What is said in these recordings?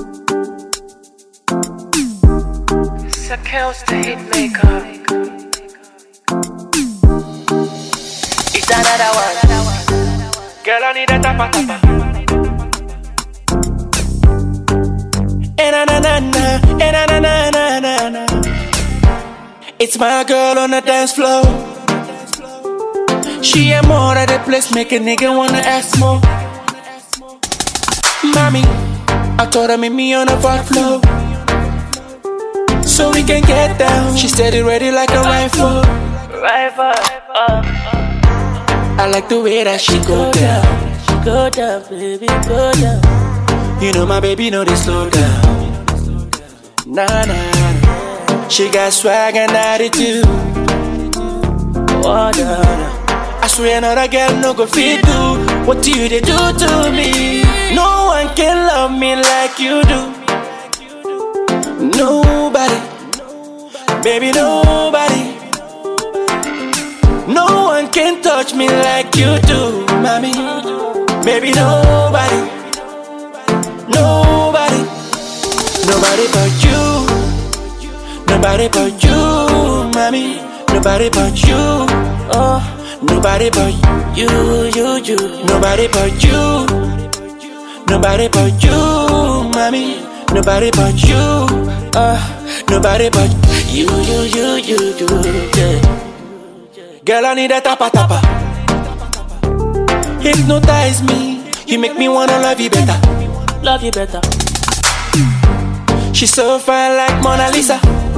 Kills the hit maker. It's another one. Girl, I need a tapa tapa. Na na na na na na na na na. It's my girl on the dance floor. She ain't more at the place, make a nigga wanna ask more. Mommy, I told her meet me on the front floor, so we can get down. She steady ready like a rifle. I like the way that she go down. Go down, baby, go down. You know my baby know they slow down. Nah, nah, nah. She got swag and attitude. Oh, nah. I swear another girl no go fit do what you they do to me. No one can love me like you do. Nobody, baby, nobody. No one can touch me like you do, mommy. Baby, nobody, nobody, nobody but you, nobody but you, mommy. Nobody but you, oh, nobody but you, nobody but you, nobody but you, mommy. Nobody but you, nobody but you, yeah. Girl, I need a tapa tapa. Hypnotize me, you make me wanna love you better. Love you better. She's so fine like Mona Lisa.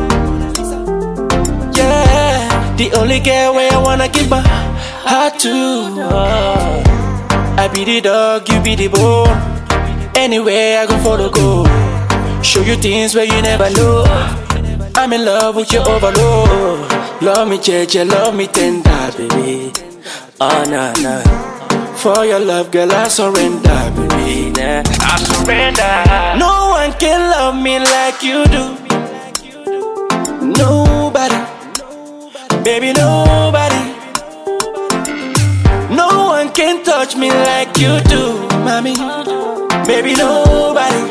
Yeah, the only girl where I wanna give my heart to. I be the dog, you be the bone. Anywhere I go follow go. Show you things where you never know. I'm in love with your overload. Love me, JJ, love me tender, baby. Oh, nah, nah. For your love, girl, I surrender, baby. Nah, I surrender. No one can love me like you do. Nobody, baby, nobody. No one can touch me like you do, mommy. Baby, nobody,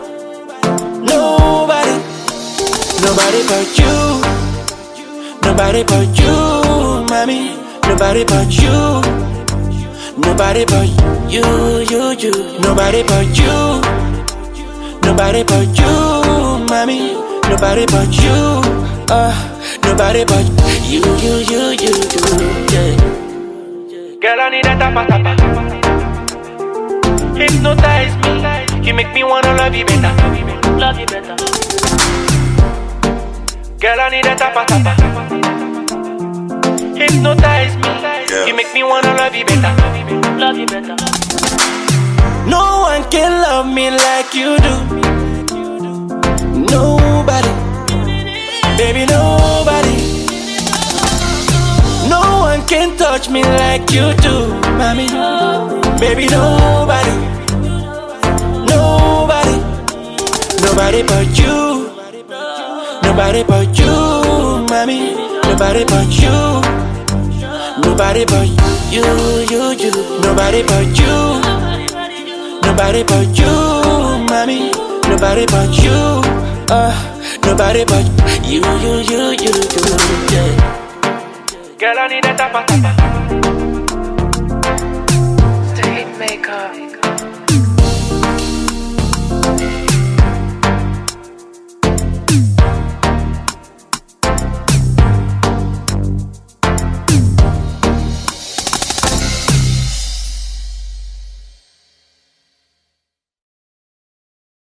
nobody, nobody but you, nobody but you, mommy. Nobody but you, nobody but you, nobody but you, nobody but you, mommy. Nobody but you, nobody but you, yeah. Girl, I need a tapa tapa. Hypnotize me, you make me wanna love you better. Love you better. Girl, I need a tapa tapa. Hypnotize me, you make me wanna love you better. Love you better. No one can love me like you do. Nobody, baby, nobody. No one can touch me like you do, mommy. Baby, nobody, nobody, nobody but you, nobody but you, mommy. Nobody but you, nobody but you, nobody but you, nobody but you, mommy. Nobody but you, nobody but you, yeah. Girl, I need a tapa tapa. The hit maker.